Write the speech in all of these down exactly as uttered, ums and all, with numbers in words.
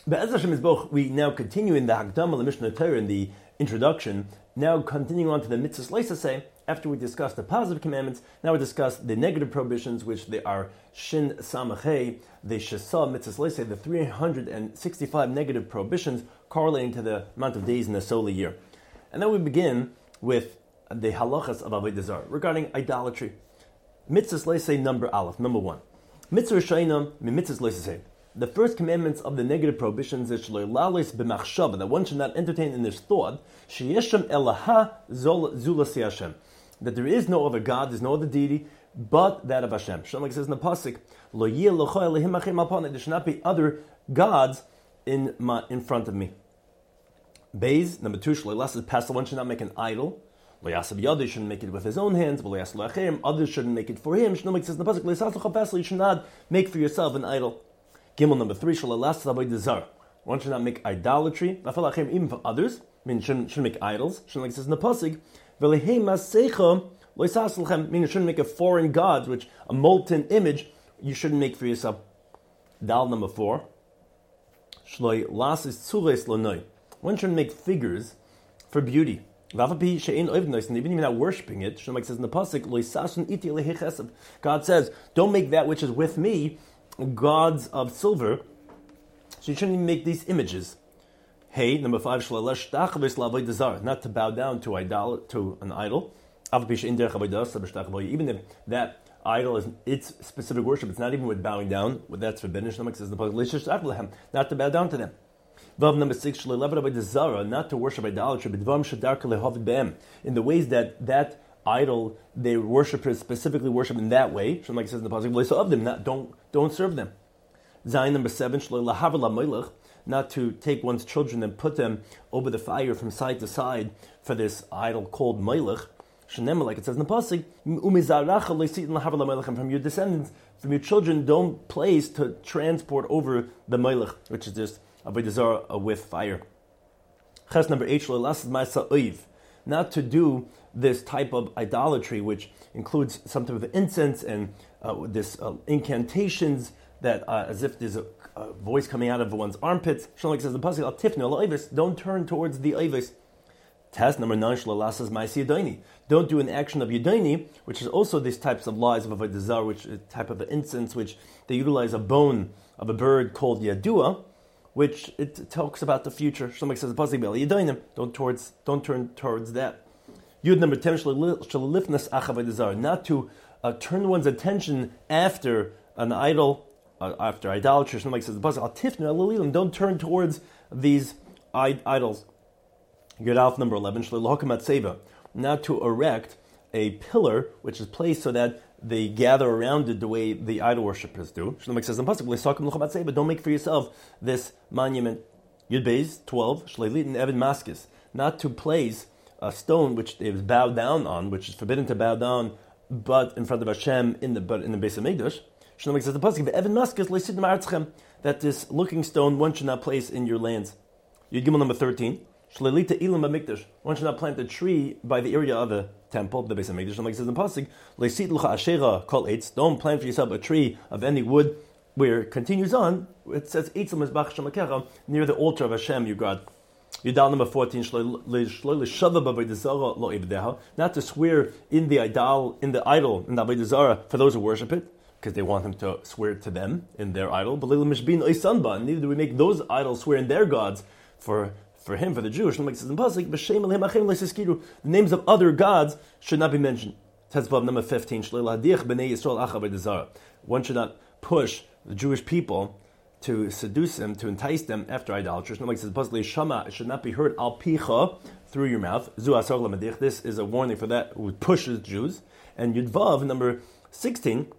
Be'ez Hashem Yisboch, we now continue in the Hagdama, the Mishnah Torah, in the introduction, now continuing on to the mitzvahs leisaseh. After we discussed the positive commandments, now we discuss the negative prohibitions, which they are Shin Samachei, the Shesa mitzvahs leisaseh, the three hundred sixty-five negative prohibitions correlating to the amount of days in the solar year. And then we begin with the halachas of Avodah Zarah regarding idolatry. Mitzvahs leisaseh number Aleph, number one. Mitzvah Rishayna, mitzvahs leisaseh. The first commandments of the negative prohibitions is shloilalis b'machshava, that one should not entertain in his thought sheyeshem elaha zulasi Hashem, that there is no other God, there's no other deity but that of Hashem. Shem, like it says in the pasuk, lo yeh locho elehim achim alpanei, there should not be other gods in my, in front of me. Beis number two, shloilasis pasal, one should not make an idol. Lo yasab yadeh, shouldn't make it with his own hands. Lo yasab la'achim, others shouldn't make it for him. Shem, like it says in the pasuk, lo yasas l'cha pasal, you should not make for yourself an idol. Gimel number three, shalalas avodah zarah. One should not make idolatry, even for others. I mean, shouldn't shouldn't make idols. Shouldn't, like it says in the pasuk, v'lehei masecha lo yisas l'chem. Meaning, you shouldn't make a foreign god, which a molten image, you shouldn't make for yourself. Dal number four, shloi lasis tzules lonoi. One shouldn't make figures for beauty. And even not worshipping it. Shouldn't, like it says in the pasuk, lo yisasun iti lehi chesed. God says, don't make that which is with me gods of silver, so you shouldn't even make these images. Hey, number five, not to bow down to idol to an idol. Even if that idol is its specific worship, it's not even with bowing down. That's forbidden. Not to bow down to them. Number six, not to worship idolatry, in the ways that that idol, they worshippers specifically worship in that way. Like it says in the pasuk, of them, not don't don't serve them. Zayin number seven, not to take one's children and put them over the fire from side to side for this idol called Melech. Like it says in the pasuk, and from your descendants, from your children, don't place to transport over the Melech, which is just avodah zarah with fire. Ches number eight, not to do this type of idolatry, which includes some type of incense and uh, this uh, incantations that, uh, as if there's a, a voice coming out of one's armpits. Like says the pasuk, al tifnu, don't turn towards the oives. Test number nine, shlolasas ma'aseh yadayni. Don't do an action of yadayni, which is also these types of lies of avodah zarah, which is a type of incense, which they utilize a bone of a bird called yadua, which it talks about the future. Like says the pasuk, yadaynim, don't towards, don't turn towards that. Yud number ten, not to uh, turn one's attention after an idol, uh, after idolatry. Like says the pasuk, don't turn towards these I- idols. Yud Alf number eleven, not to erect a pillar which is placed so that they gather around it the way the idol worshippers do. Like says the pasuk, don't make for yourself this monument. Yud Beis twelve, not to place a stone which it was bowed down on, which is forbidden to bow down, but in front of Hashem in the but in the Beis Hamikdash. Shlomo says the pasuk, that this looking stone one should not place in your lands. Yud Gimel number thirteen, one should not plant a tree by the area of the temple, the Beis Hamikdash. Like it says in the pasuk, don't plant for yourself a tree of any wood. Where it continues on, it says near the altar of Hashem, your God. Yudal number fourteen, not to swear in the idol, in the idol, in the avodah zarah for those who worship it, because they want him to swear to them in their idol. But neither do we make those idols swear in their gods for for him, for the Jewish. The names of other gods should not be mentioned. Tezvav number fifteen, one should not push the Jewish people to seduce them, to entice them after idolatry. Like it says, it should not be heard al picha, through your mouth. This is a warning for that who pushes Jews. And Yudvav, number sixteen,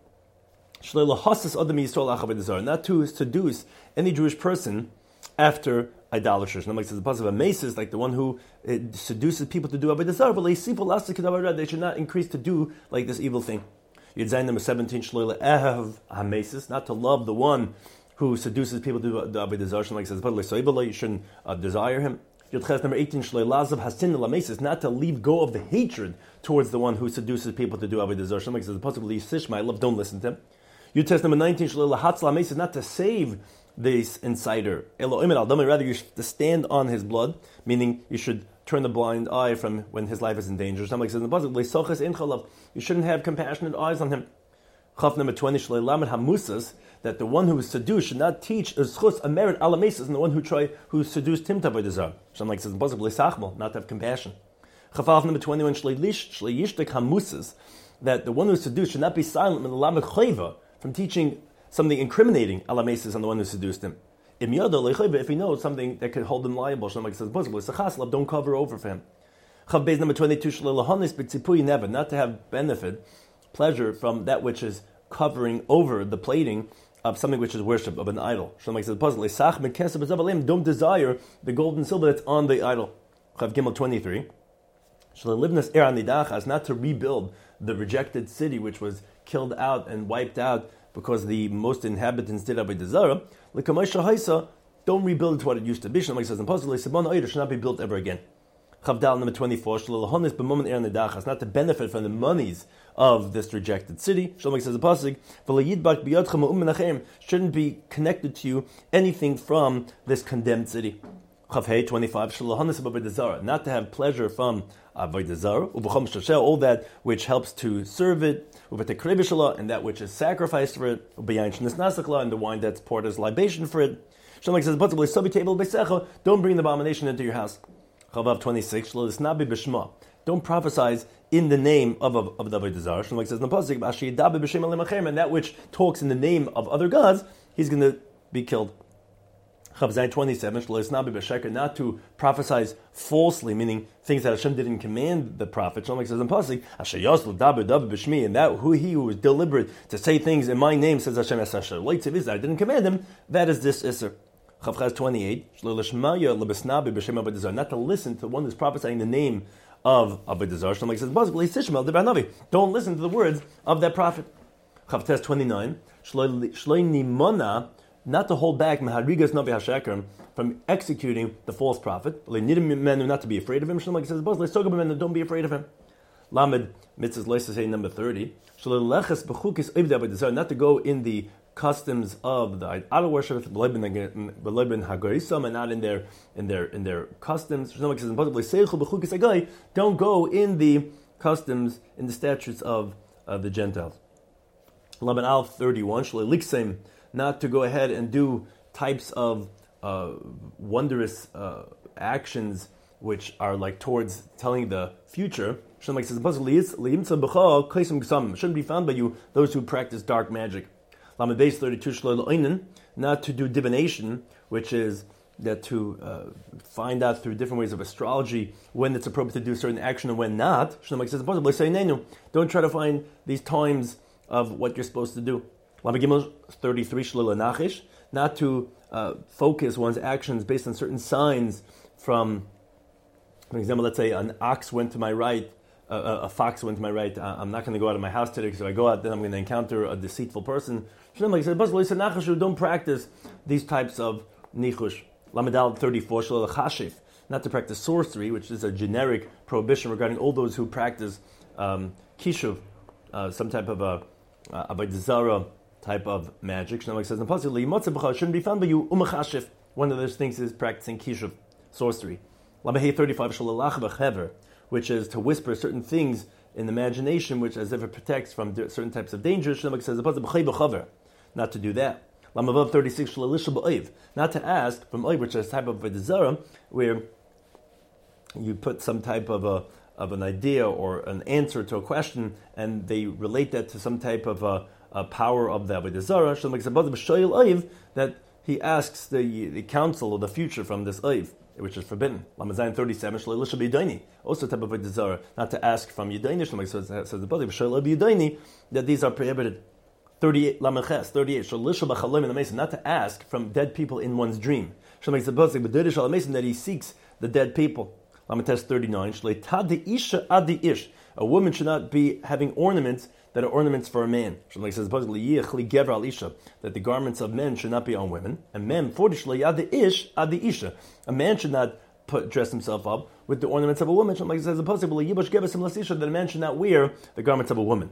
not to seduce any Jewish person after idolaters. Like it says, the pasuk of a maces, like the one who it seduces people to do avodah zarah, but they should not increase to do like this evil thing. Yud Zayin number seventeen, not to love the one who seduces people to do the avodah zarah. Like it says, you shouldn't uh, desire him. Yud Ches number eighteen, not to leave go of the hatred towards the one who seduces people to do avodah zarah. Like it says, the pasuk of love, don't listen to him. Yud Tes number nineteen, not to save this insider. Rather, you should stand on his blood, meaning you should turn the blind eye from when his life is in danger. Something like says in the pasuk, you shouldn't have compassionate eyes on him. Chaf number twenty, hamusas, that the one who is seduced should not teach a merit alamesis, and the one who try who seduced him to avoid Something like says in the pasuk, not to have compassion. Chaf number twenty-one, hamusas, that the one who is seduced should not be silent from teaching something incriminating alamesis on the one who seduced him. If he knows something that could hold him liable, don't cover over for him. Chav number twenty-two, never, not to have benefit, pleasure from that which is covering over the plating of something which is worship of an idol. Don't desire the gold and silver that's on the idol. Chav Gimel twenty-three, not to rebuild the rejected city which was killed out and wiped out because the most inhabitants did avodah zarah. Don't rebuild it to what it used to be. Like says in Pasuk, it should not be built ever again. Chavdal number twenty-four, not to benefit from the monies of this rejected city. Like says in Pasuk, shouldn't be connected to you anything from this condemned city. Chavhei twenty-five, not to have pleasure from avodah zarah, all that which helps to serve it, and that which is sacrificed for it, and the wine that's poured as libation for it. Like says, don't bring the abomination into your house. Chavav twenty-six, don't prophesy in the name of of, of the avodah zarah. Like says, and that which talks in the name of other gods, he's going to be killed. Chavzai twenty-seven, not to prophesy falsely, meaning things that Hashem didn't command the prophet. Like says in Pasuk, and that who he who was deliberate to say things in my name, says Hashem, I didn't command him. That is this Isser. Chavchaz twenty-eight, not to listen to one who's prophesying the name of avodah zarah. Like says Pasuk, don't listen to the words of that prophet. Chavtez twenty-nine, not to hold back from executing the false prophet, not to be afraid of him. Like says, don't be afraid of him. Lamed mitzvahs loisasei number thirty, not to go in the customs of the idol worship, and not in their in their in their customs. Don't go in the customs, in the statutes of uh, the Gentiles. Lamed al thirty-one, not to go ahead and do types of uh, wondrous uh, actions which are like towards telling the future. Shouldn't be found by you those who practice dark magic. Lamed Beis thirty-two, not to do divination, which is that to uh, find out through different ways of astrology when it's appropriate to do certain action and when not. Don't try to find these times of what you're supposed to do. Lamed Gimel thirty-three, not to uh, focus one's actions based on certain signs from, for example, let's say an ox went to my right, uh, a fox went to my right, uh, I'm not going to go out of my house today because if I go out then I'm going to encounter a deceitful person. Don't practice these types of nichush. Lamed Al thirty-four, not to practice sorcery, which is a generic prohibition regarding all those who practice um, kishuv, uh, some type of a uh, avodah zarah type of magic. Like says in Pasuk, shouldn't be found by you umachashif. One of those things is practicing kishuv, sorcery. Lamed thirty-five, which is to whisper certain things in the imagination, which as if it protects from certain types of dangers. Like says not to do that. Lamed thirty-six, not to ask from oiv, which is a type of avodah zarah, where you put some type of a of an idea or an answer to a question, and they relate that to some type of a, a power of the avodah zarah. That he asks the the counsel of the future from this oiv, which is forbidden. Lamed Zayin thirty-seven, also type of avodah zarah, not to ask from yedayni. So it says the body that these are prohibited. thirty-eight, Lamed Ches thirty-eight, not to ask from dead people in one's dream. That he seeks the dead people. Lamed Tes thirty-nine, a woman should not be having ornaments that are ornaments for a man. Like says that the garments of men should not be on women. And men, a man should not put dress himself up with the ornaments of a woman. Like says that a man should not wear the garments of a woman.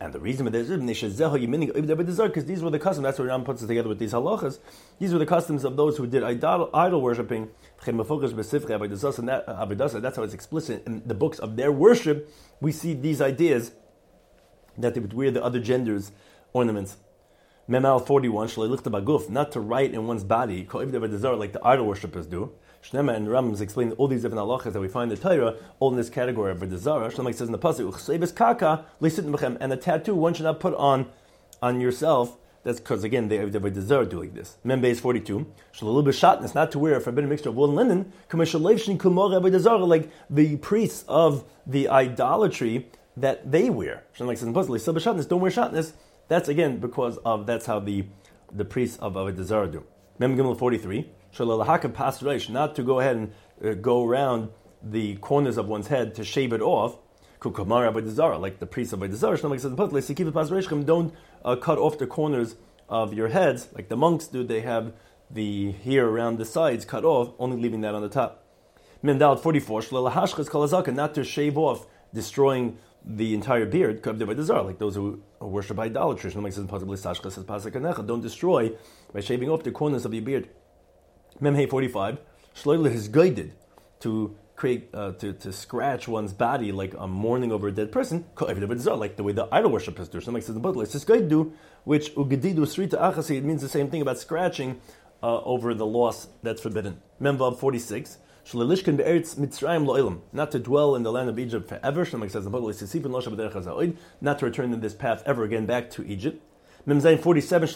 And the reason for this is because these were the customs. That's what Ram puts it together with these halachas. These were the customs of those who did idol, idol worshipping. And that, that's how it's explicit in the books of their worship. We see these ideas that they would wear the other genders' ornaments. Memal forty-one, not to write in one's body, like the idol worshippers do. Shnema and Rambam explain all these different halachas that we find in the Torah, all in this category of Avodah Shlema says in the pasuk, and a tattoo one should not put on on yourself. That's because again they have Avodah Zarah doing this. Membeis forty-two, shalul not to wear a forbidden mixture of wool and linen, like the priests of the idolatry that they wear. Shlema says in the pasuk, don't wear shatnez. That's again because of that's how the the priests of Avodah Zarah do. Mem Gimel forty-three. Not to go ahead and uh, go around the corners of one's head to shave it off, like the priest of Avodah Zarah. Don't uh, cut off the corners of your heads like the monks do. They have the hair around the sides cut off, only leaving that on the top. Memdal forty-four. Not to shave off, destroying the entire beard, like those who worship idolatry. Don't destroy by shaving off the corners of your beard. Memhei forty-five, Shloile is guided to create, uh, to, to scratch one's body like a mourning over a dead person, like the way the idol worshippers do. Something says in the Bible, it's this do, which ugedidu srita achasi, it means the same thing about scratching uh, over the loss that's forbidden. Memvav forty-six, Shlelishkin be'eretz Mitzrayim lo'ilam, not to dwell in the land of Egypt forever. Something says in the Bible, not to return in this path ever again back to Egypt. Memzayin forty-seven,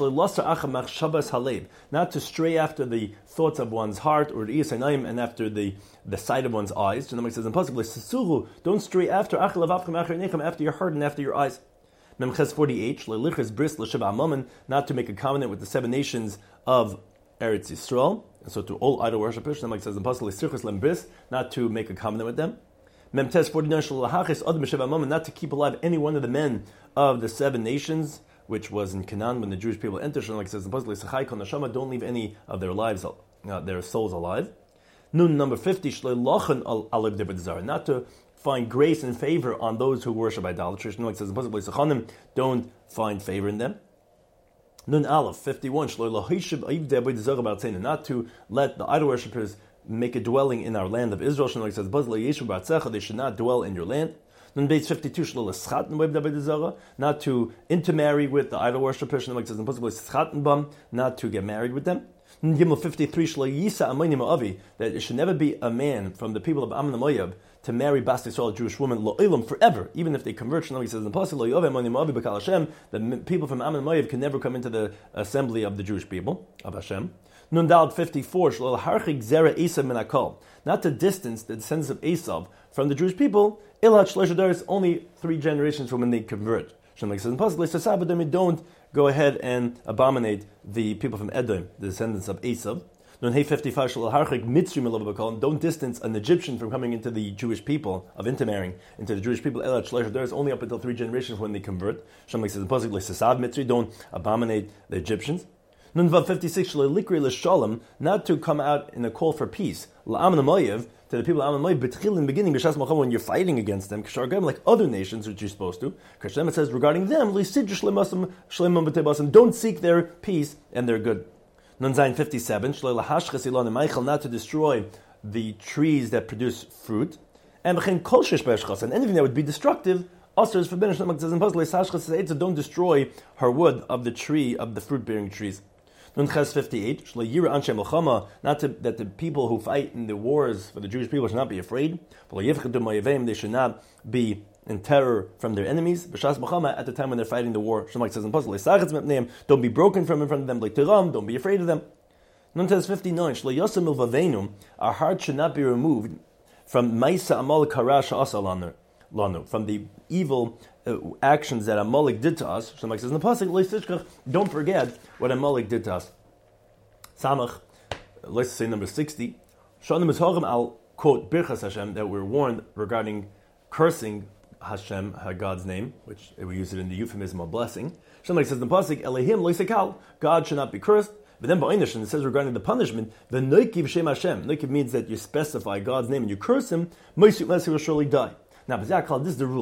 not to stray after the thoughts of one's heart or and after the, the sight of one's eyes. It says impossible. Don't stray after after your heart and after your eyes. Memches forty-eight, not to make a covenant with the seven nations of Eretz Yisrael. And so to all idol worshippers, it says impossible. Not to make a covenant with them. Memtes forty-nine, not to keep alive any one of the men of the seven nations, which was in Canaan when the Jewish people entered. Like it says in Pasuk, don't leave any of their lives, uh, their souls alive. Nun number fifty, not to find grace and favor on those who worship idolatry. Like it says in Pasuk, don't find favor in them. Nun Aleph fifty-one, not to let the idol worshippers make a dwelling in our land of Israel. Like it says, they should not dwell in your land. Nun Beis fifty-two, not to intermarry with the idol worshippers, like it says in Pasuk, not to get married with them. Nun Gimel fifty-three, that it should never be a man from the people of Ammon and Moab to marry Bas Yisrael, a Jewish woman, lo'ilam, forever, even if they convert. Like it says in Pasuk, the people from Ammon and Moab can never come into the assembly of the Jewish people of Hashem. Nun Daled fifty-four, not to distance the descendants of Esav from the Jewish people, is only three generations from when they convert. Like says in Pasuk, don't go ahead and abominate the people from Edom, the descendants of Esav. Nun Hey fifty-five, don't distance an Egyptian from coming into the Jewish people, of intermarrying into the Jewish people. Is only up until three generations when they convert. Like says in Pasuk, don't abominate the Egyptians. Nun Vav fifty-six, not to come out in a call for peace. To the people of Ammon and Moab, in the beginning, when you're fighting against them, like other nations, which you're supposed to. It says regarding them, don't seek their peace and their good. Nun Zayin fifty-seven, not to destroy the trees that produce fruit, and anything that would be destructive. Also, is forbidden. Don't destroy her wood of the tree of the fruit-bearing trees. Nun Ches fifty-eight, not to, that the people who fight in the wars for the Jewish people should not be afraid. They should not be in terror from their enemies. At the time when they're fighting the war, Shemai says in Pasuk, don't be broken from in front of them. Don't be afraid of them. Nun Ches fifty-nine, our heart should not be removed from Maisa Amal Karash Asalanur. From the evil uh, actions that Amalek did to us. Shemai says in the Pasuk, don't forget what Amalek did to us. Samach, let's say number sixty. Shonim is Hogam al quote Birchas Hashem, that we're warned regarding cursing Hashem, God's name, which we use it in the euphemism of blessing. Shemai says in the Pasuk, Elehim loisekal, God should not be cursed. But then Ba'inish, and it says regarding the punishment, the Noikiv Shem Hashem. Noikiv means that you specify God's name and you curse him, Moisik Mesi will surely die. Now, this is the rule.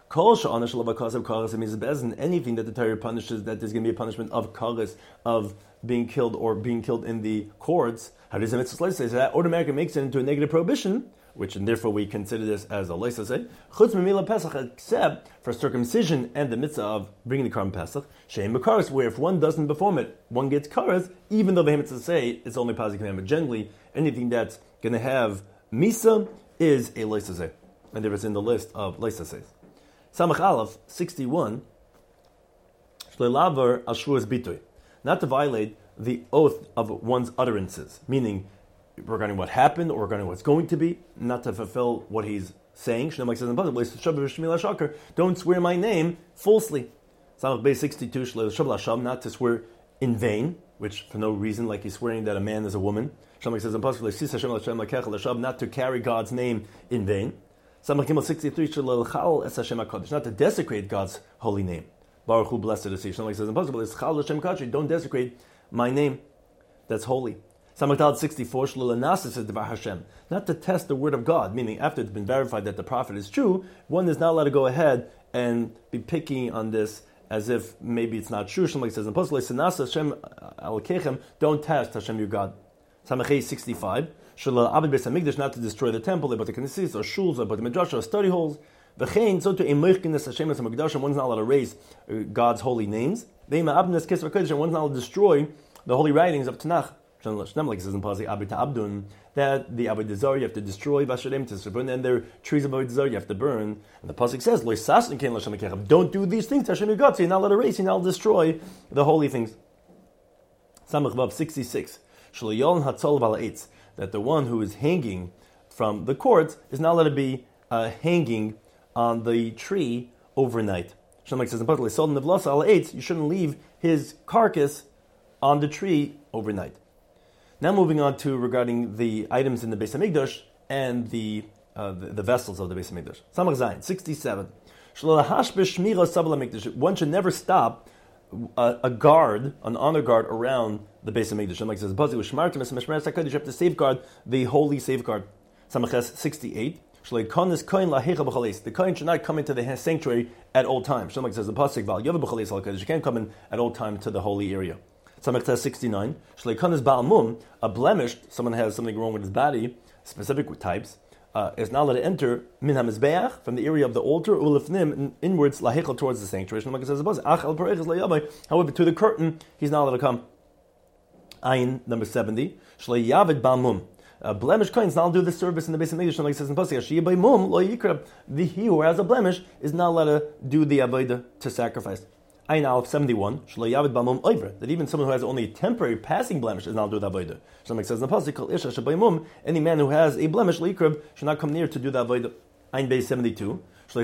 Anything that the Torah punishes, that there's going to be a punishment of kares, of being killed or being killed in the courts, how does the mitzvah say that automatically makes it into a negative prohibition, which and therefore we consider this as a leisa say, chutz memila pesach, except for circumcision and the mitzvah of bringing the korban pesach, sheim b'kares, where if one doesn't perform it, one gets kares, even though the mitzvah say it's only positive commandment. Generally, anything that's going to have misa is a leisa say, and there is in the list of leisa says. Samach Aleph sixty-one, shleilaver ashruas bitoy, not to violate the oath of one's utterances, meaning regarding what happened or regarding what's going to be, not to fulfill what he's saying. Don't swear my name falsely. Samach Beis sixty-two, not to swear in vain, which for no reason, like he's swearing that a man is a woman. Shamak says not to carry God's name in vain. Samach Gimel sixty-three, not to desecrate God's holy name. Baruch Hu, blessed is he. Shamak says impossible. Don't desecrate my name that's holy. Samach Dal sixty-four, not to test the word of God, meaning after it's been verified that the prophet is true, one is not allowed to go ahead and be picking on this as if maybe it's not true. Shamak says impossible. Don't test Hashem your God. Samach sixty-five, not to destroy the temple, but the knesses or shuls, but the midrash or study halls. V'chein, so to a moichkenes Hashem as a mikdash, one's not allowed to raise God's holy names. Ve'ima abnes kes v'kodesh, one's not allowed to destroy the holy writings of Tanakh. Like it says in Pazi, Abit Abdun, that the Avodah Zarah you have to destroy, Vashalem to burn, and their trees of Avodah Zarah you have to burn. And the pasuk says, Lo yisasn kein l'Hashem Ekecha. Don't do these things to Hashem your God, so you're not allowed to raise, you're not allowed to destroy the holy things. Samach Vav sixty-six. That the one who is hanging from the court is not allowed to be uh, hanging on the tree overnight. Shlomo says in you shouldn't leave his carcass on the tree overnight. Now moving on to regarding the items in the Beis Hamikdash and the, uh, the the vessels of the Beis Hamikdash. Samach Zayin sixty-seven. One should never stop a, a guard, an honor guard around the Beis Hamikdash. Like says, you have to safeguard the holy safeguard. Samach sixty-eight. The kohen should not come into the sanctuary at all times. Like says the pasuk, you can't come in at all times to the holy area. Samach sixty-nine. A blemish, someone has something wrong with his body, specific types, uh, is not allowed to enter min hamizbeach, from the area of the altar, ulifnim, inwards lahechel, towards the sanctuary. However, to the curtain, he's not allowed to come. Ayin number seventy. Shlei yavid ba'mum. A blemish kohen is not allowed to do the service in the Beis Hamikdash. Like it says in pasuk, Shiyeh ba'mum lo yikrab. The he who has a blemish is not allowed to do the avodah, to sacrifice. Ayin Aleph seventy-one. Shlei yavid ba'mum oiver. That even someone who has only a temporary passing blemish is not allowed to do the avodah. So like it says in the pasuk, Kol isha shebayimum. Any man who has a blemish lo yikrab should not come near to do the avodah. Ayin Beis seventy-two. The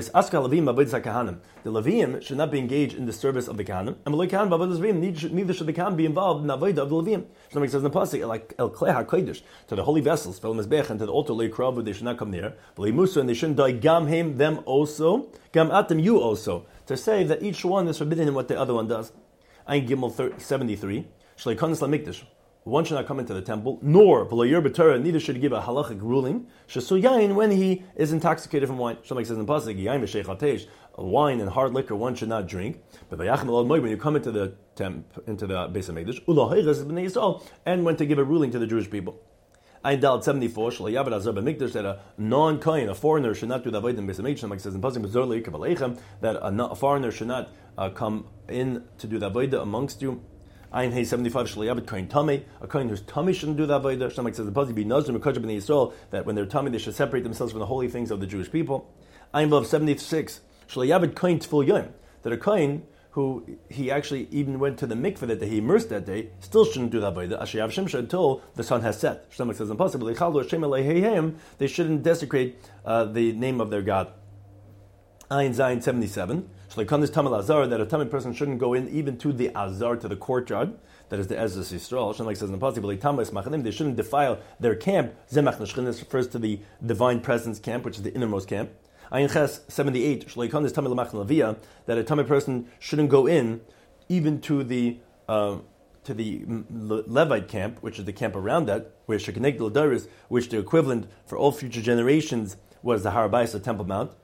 Levim should not be engaged in the service of the Kahanim, and neither should the Kahanim be involved in the avodah of the Levim. So it says in the pasuk, like El Klei HaKodesh, to the holy vessels, Fel Mezbech, and to the altar Leikravu, they should not come near. Musa, and they shouldn't die Gam Him, them also, Gam Atem, you also, to say that each one is forbidden in what the other one does. Ayin Gimel seventy-three. Shlei Konis LaMikdash. One should not come into the temple, nor neither should he give a halachic ruling. Shesu when he is intoxicated from wine. Shlomo says in pasuk, yain v'sheichatesh, wine and hard liquor one should not drink. But when you come into the temp, into the Beis Hamikdash, ulahayras b'nei Yisrael, and when to give a ruling to the Jewish people. Ayin Dalet seventy-four, shlayavad azar b'mikdash, that a non-kohen, a foreigner, should not do the avodah in Beis Hamikdash. Shlomo says in pasuk, b'zor leikav aleichem, that a, a foreigner should not uh, come in to do the avodah amongst you. Ayin Hay seventy-five, Shlayabit Kohen Tamei, a Kohen whose tummy shouldn't do the avodah. Shlomo says the pasuk be nazir mekajab b'nei Yisrael, that when they're tummy they should separate themselves from the holy things of the Jewish people. Ayin Vav seventy-six, Shlayabit Kohen Tful Yom, that a Kohen who he actually even went to the mikveh that he immersed that day still shouldn't do the avodah asher shimsha until the sun has set. Shlomo says impossible. They shouldn't desecrate uh, the name of their God. Ayin Zayin seventy-seven. That a tummy person shouldn't go in even to the azar, to the courtyard, that is the Ezras Yisrael. Like says in the pasuk, they shouldn't defile their camp. Zemach Neshchinas refers to the divine presence camp, which is the innermost camp. Ayin Ches seventy-eight, that a tummy person shouldn't go in even to the uh, to the Levite camp, which is the camp around that, where Shekineg L'Daris, which the equivalent for all future generations was the Har Bayis, the Temple Mount.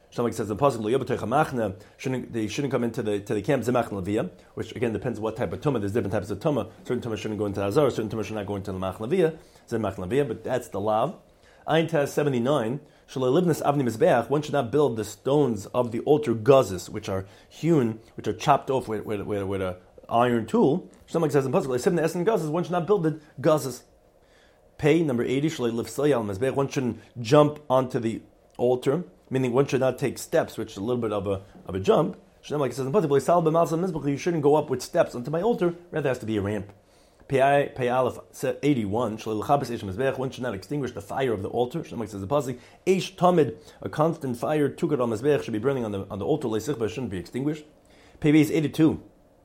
Shlomo says in the pasuk, shouldn't they shouldn't come into the to the camp zemachna leviyah, which again depends on what type of tumah. There's different types of tumah. Certain tumah shouldn't go into azar, certain tumah should not go into the machna leviyah, zemachna leviyah. But that's the lav. Ein Taz seventy-nine. Shalolivnas avni mizbeach. One should not build the stones of the altar gazes, which are hewn, which are chopped off with with, with, with a iron tool. Shlomo says in pasuk, seven essen gazes. One should not build the gazes. Pay number eighty. Shalolivsay al mizbeach. One shouldn't jump onto the altar. Meaning one should not take steps, which is a little bit of a of a jump. Like it says in Pasuk, you shouldn't go up with steps onto my altar, rather it has to be a ramp. Pei Aleph eighty-one, one should not extinguish the fire of the altar. Like it says in Pasuk, Eish Tamid, a constant fire, Tukad al Mizbech, should be burning on the on the altar, but it shouldn't be extinguished. Pei Beis eighty-two,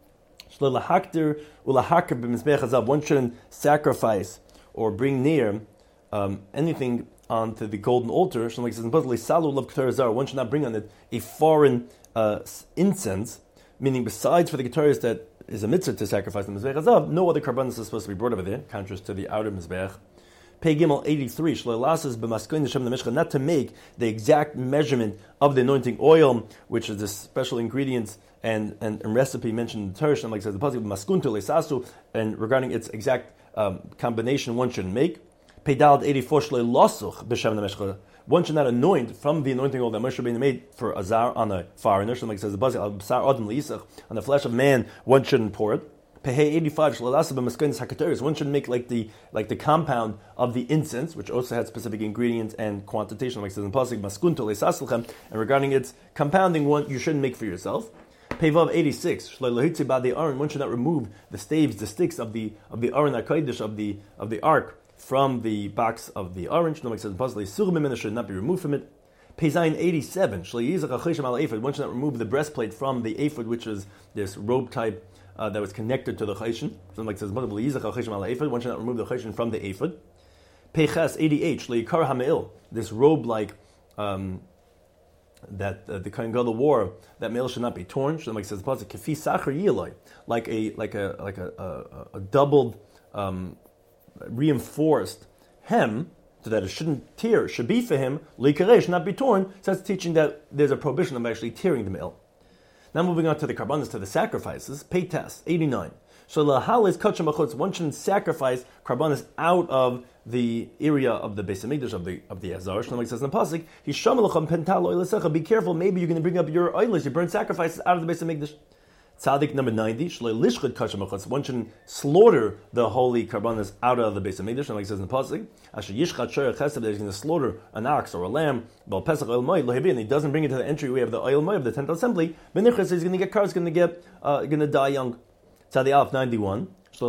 one shouldn't sacrifice or bring near um, anything onto the golden altar. One should not bring on it a foreign uh, incense, meaning besides for the guitars that is a mitzvah to sacrifice the mizbeach hazav, no other karbanos is supposed to be brought over there, contrast to the outer mizbeach. Pei Gimel eighty-three, not to make the exact measurement of the anointing oil, which is the special ingredients and, and, and recipe mentioned in the Torah, like says the pasuk maskunto leisasu, and regarding its exact um, combination, one shouldn't make. Pedal eighty-four, one should not anoint from the anointing oil that Moshe Rabbeinu made for azar on a foreigner. Like it says the pasuk, on the flesh of man, one shouldn't pour it. Pehei eighty-five, one should make like the like the compound of the incense, which also had specific ingredients and quantitation. Like it says in the pasuk, and regarding its compounding, one you shouldn't make for yourself. Pevav eighty-six, one should not remove the staves, the sticks of the of the Aron HaKodesh of the of the ark from the box of the orange. No, says possibly surah should not be removed from it. Peizayin eighty-seven, one should not remove the breastplate from the ephod, which is this robe type uh, that was connected to the chayshin. So like says one should not remove the chayshin from the ephod. Peiches eighty-eight, this robe like um, that uh, the Kohen Gadol wore, that male should not be torn. So like says kafi sacher yiloi, like a like a like a, a, a doubled um, reinforced hem, so that it shouldn't tear, should be for him, likareh, should not be torn. So that's teaching that there's a prohibition of actually tearing the male. Now moving on to the karbanos, to the sacrifices. Peitas eighty-nine. So lahalis kacham achutz, one shouldn't sacrifice karbanos out of the area of the Beis Hamikdash, of the of the Azar. Shlomo says in the pasuk, "Hishamelachem pental oilesecha." Be careful, maybe you're going to bring up your oilers, your burnt sacrifices out of the Beis Hamikdash. Tzaddik number ninety, one shouldn't slaughter the holy karbanos out of the Beis Hamikdash, like it says in the pasuk, Asher yishchat shoyer chesed, that he's going to slaughter an ox or a lamb, bal pesach oil moed lohevi, and he doesn't bring it to the entryway of the oil moed of the tent assembly. Benichas, he's going to get car, he's going to get, uh, going to die young. Tzaddik Aleph ninety-one,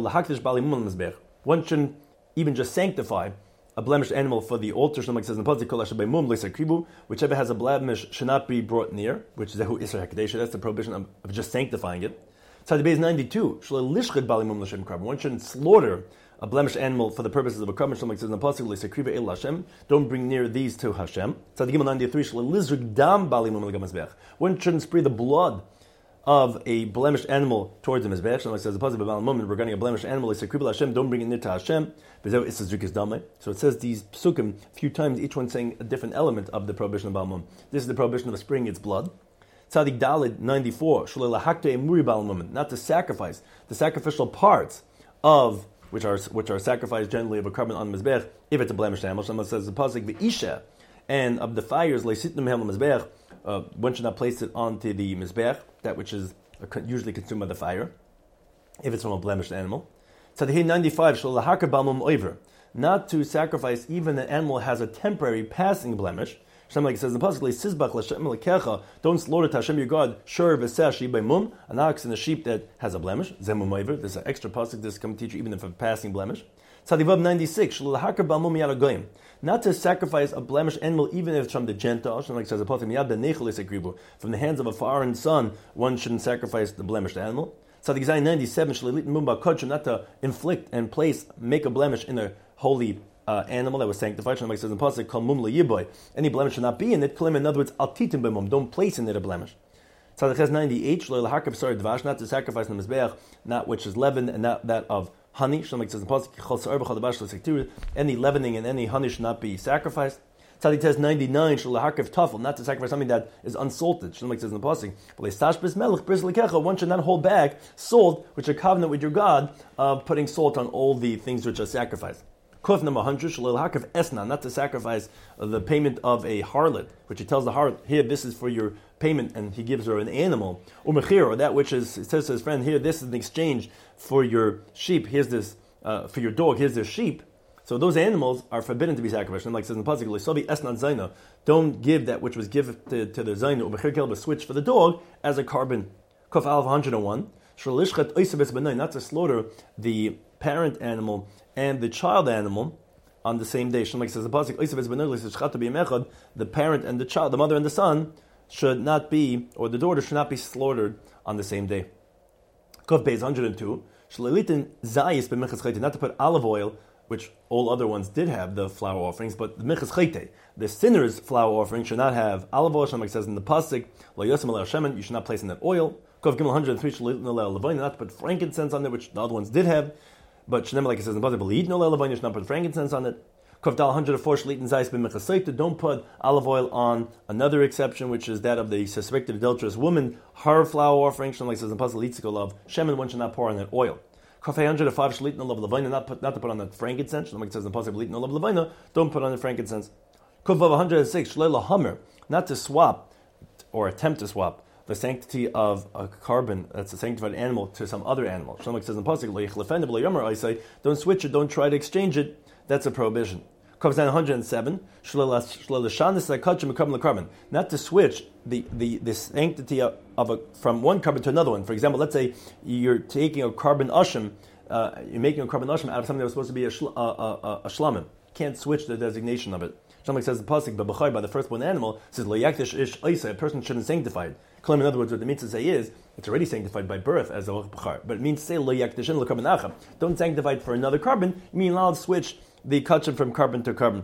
one shouldn't even just sanctify a blemished animal for the altar. Like it says in the pasuk, whichever has a blemish should not be brought near, which is Zehu Isser HaKadesh. That's the prohibition of, of just sanctifying it. Tzaddik Beis ninety-two, one shouldn't slaughter a blemished animal for the purposes of a carbon. Like it says in the pasuk, don't bring near these to Hashem. Tzaddik ninety-three, one shouldn't spray the blood of a blemished animal towards the mizbech. Like it says the pasuk regarding a blemished animal, don't bring it near to Hashem. So it says these psukim a few times, each one saying a different element of the prohibition of Balmum. This is the prohibition of spraying its blood. Tzadik Dalid ninety-four, not to sacrifice the sacrificial parts of which are which are sacrificed generally of a carbon on the mizbech if it's a blemished animal. Someone says the pasuk the isha and of the fires leisitnim hel mizbech. Uh, one should not place it onto the mizbech, that which is usually consumed by the fire, if it's from a blemished animal. Tzaddik ninety-five, not to sacrifice even an animal has a temporary passing blemish. Like it says in the pasuk, don't slaughter to Hashem your God, shur v'seh by mum, an ox and a sheep that has a blemish. Zemu moiver. There's an extra pasuk that's going to teach you even if a passing blemish. Tzaddik ninety-six, not to sacrifice a blemished animal even if it's from the Gentiles. Like it says in the pasuk, from the hands of a foreign son, one shouldn't sacrifice the blemished animal. Tzaddik Zayin ninety-seven, not to inflict and place, make a blemish in a holy uh, animal that was sanctified. Like it says in the pasuk, kol mum leyiboy, any blemish should not be in it. In other words, al titim b'mum, don't place in it a blemish. Tzaddik Ches ninety-eight, not to sacrifice the mizbeach, not which is leavened and not that of honey. Like it says in the pasuk, any leavening and any honey should not be sacrificed. Tzadik test ninety-nine, Shalahakav Tafel, not to sacrifice something that is unsalted. Shlomo says in the passing, one should not hold back salt, which are covenant with your God, of putting salt on all the things which are sacrificed. Kuf number one hundred, Shalahakav Esna, not to sacrifice the payment of a harlot, which he tells the harlot, here, this is for your payment, and he gives her an animal. Umechir, or that which is, it says to his friend, here, this is an exchange for your sheep, here's this, uh, for your dog, here's their sheep. So those animals are forbidden to be sacrificed. And like it says in the pasuk, "L'sobi esnan zayna," don't give that which was given to, to the zayna or bechir kelba switch for the dog as a carbon. Kuf alf one hundred and one. Shalishchat oisabes benay, not to slaughter the parent animal and the child animal on the same day. Like it says in the pasuk, oisabes benay l'shchatu b'yemechad, the parent and the child, the mother and the son, should not be, or the daughter should not be slaughtered on the same day. Kuf beis one hundred and two. Shalilitin zayis b'mechas chayte, not to put olive oil, which all other ones did have the flour offerings, but the Michas Chayte, the sinner's flour offering, should not have olive oil. Like says in the pasuk, Lo Yosem Alei Shemen, you should not place in that oil. Kov Gimel one hundred and three, Shaleit Nolei Levain, not to put frankincense on it, which the other ones did have. But Shneim, like it says in the pasuk, B'Leid Nolei Levain, you should not put frankincense on it. Kov Dal one hundred and four, Shaleit Zayis B'Michas Chayte, don't put olive oil on another exception, which is that of the suspected adulterous woman, her flour offering. Shneim, like it says in the pasuk, Litzikol of Shemen, one should not pour on that oil. Kafei one hundred and five, Shalit no love levina, not put not to put on the frankincense. Like it says in the pasuk, Shalit no love levina, don't put on the frankincense. Kuvav one hundred and six, Shleila Hummer, not to swap or attempt to swap the sanctity of a carbon, that's a sanctified animal, to some other animal. Like it says in the pasuk, Leichlefenib leYomer, I say, don't switch it, don't try to exchange it. That's a prohibition. Kuvav one hundred and seven, Shleila Shanis Akachim Carbon Carbon, not to switch the the the sanctity of, of a from one carbon to another one. For example, let's say you're taking a carbon ashim, uh, you're making a carbon ashim out of something that was supposed to be a shla, uh, uh, a shlamim. Can't switch the designation of it. Shalom says the pasuk, but by the firstborn animal says lo yakdish ish oisa, a person shouldn't sanctify it. Claim, in other words, what it means to say is it's already sanctified by birth as a bachar, but it means to say lo yakdishin lo carbon acham. Don't sanctify it for another carbon. You mean allowed to switch the kachim from carbon to carbon.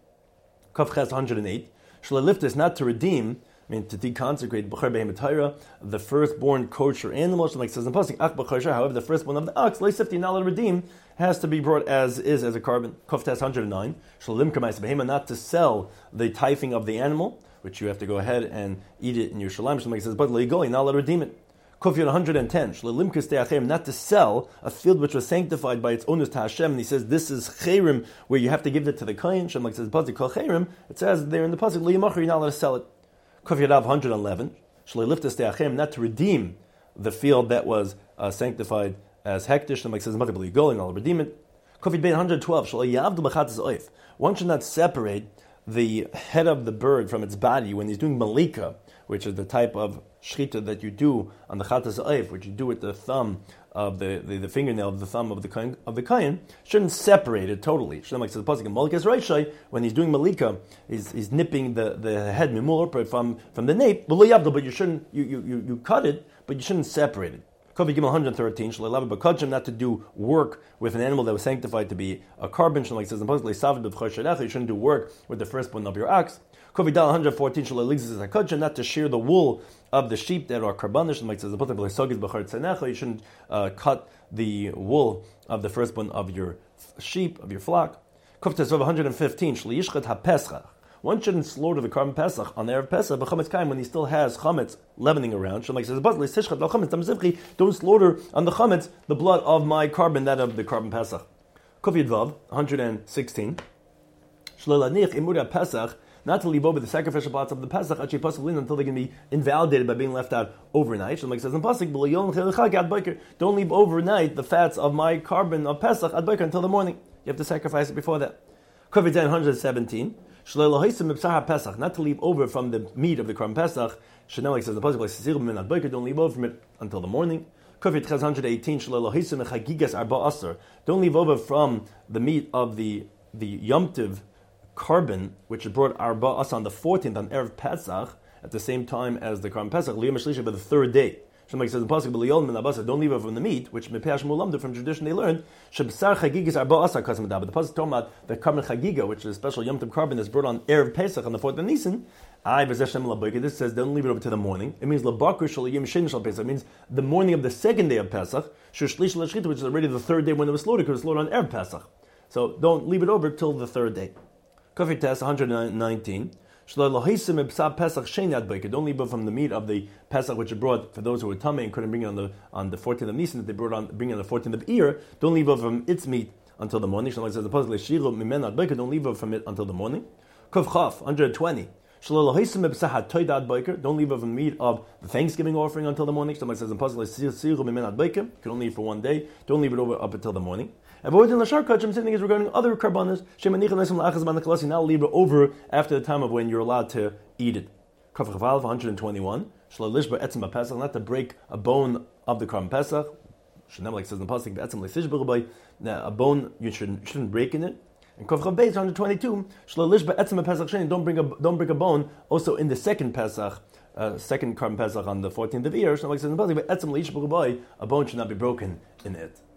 Kaf ches one hundred and eight. Shlalifta is not to redeem, I mean to deconsecrate b'char behemoth Torah, the firstborn kosher animal. Like it says in the pasuk, ach b'char, however, the firstborn of the ox, leisifti, not allowed to redeem, has to be brought as is as a carbon. Kaf tes one hundred and nine. Shalim kamais behemoth, not to sell the tithing of the animal, which you have to go ahead and eat it in your shalim. Like it says, but leigoli, not allowed to redeem it. Kofiyot one hundred and ten, Shlelim Kistei not to sell a field which was sanctified by its owners to Hashem. And he says this is Chayrim, where you have to give it to the Kain. Shem like says Pasuk Kol Chayrim. It says there in the Pasuk Liyamachar, you're not allowed to sell it. Kofiyot one hundred and eleven, Shlelim Kistei not to redeem the field that was uh, sanctified as Hektish. Shem like says Mother B'li Go, and I'll redeem it. Kofiyot one hundred and twelve, Shleim Yavdu B'Chatzis Oif. One should not separate the head of the bird from its body when he's doing malika, which is the type of shchita that you do on the chatas oif, which you do with the thumb of the, the, the fingernail of the thumb of the kain, of the kain, shouldn't separate it totally. Shouldn't like says the pasuk in Malikas Reishai, when he's doing malika, he's, he's nipping the, the head mimur from from the nape, but you shouldn't you, you, you, you cut it, but you shouldn't separate it. Kofi Gimel one hundred and thirteen, not to do work with an animal that was sanctified to be a carbon. Like it says in the pasuk, you shouldn't do work with the firstborn of your ox. Kofi Dal one hundred and fourteen, not to shear the wool of the sheep that are carbonish. Like it says in the pasuk, you shouldn't uh, cut the wool of the firstborn of your sheep, of your flock. Kofi one hundred and fifteen, one shouldn't slaughter the carbon pesach on the Erev Pesach, but chametz kaim when he still has chametz leavening around. Shem like says, don't slaughter on the chametz the blood of my carbon, that of the carbon pesach. Kofi Vav one hundred and sixteen, pesach, not to leave over the sacrificial pots of the pesach until they can be invalidated by being left out overnight. Shem like says in pasuk, don't leave overnight the fats of my carbon of pesach ad boker until the morning. You have to sacrifice it before that. Kofi one hundred and seventeen. Not to leave over from the meat of the Korban Pesach. Chanel like says the pasuk, don't leave over from it until the morning. Kofit one hundred eighteen. Don't leave over from the meat of the the Yom Tiv carbon, which is brought arba us on the fourteenth on Erev Pesach at the same time as the Korban Pesach. Liyom Shlisha by the third day. Shemlike says in pasuk, don't leave it from the meat, which from tradition they learned. But the pasuk talking about the carbon chagiga, which is a special yom tov carbon that's brought on Erev Pesach on the fourth of Nisan. This says don't leave it over to the morning. It means it means the morning of the second day of Pesach, which is already the third day when it was slaughtered, because it was slaughtered on Erev Pesach. So don't leave it over till the third day. Kafir Test one hundred nineteen. Don't leave it from the meat of the Pesach which it brought for those who were tummy and couldn't bring it on the on the fourteenth of Nisan that they brought on bring it on the fourteenth of Iyar. Don't leave it from its meat until the morning. Like says the puzzle don't leave it from it until the morning. Kuf Chaf one hundred twenty. Don't leave it from the meat of the Thanksgiving offering until the morning. Somebody says in puzzle you can only eat for one day. Don't leave it over up until the morning. Avoiding Lashar Kachim, same thing is regarding other karbanas. You now leave it over after the time of when you're allowed to eat it. Kaf Chaval one hundred twenty-one. Not to break a bone of the Karban Pesach. Like it says in the pasuk, a bone you shouldn't, shouldn't break in it. And Kaf Chav Beis one hundred twenty-two. Don't bring a don't break a bone also in the second Pesach. Uh, second Karban Pesach on the fourteenth of Iyar. Like it says in the pasuk, a bone should not be broken in it.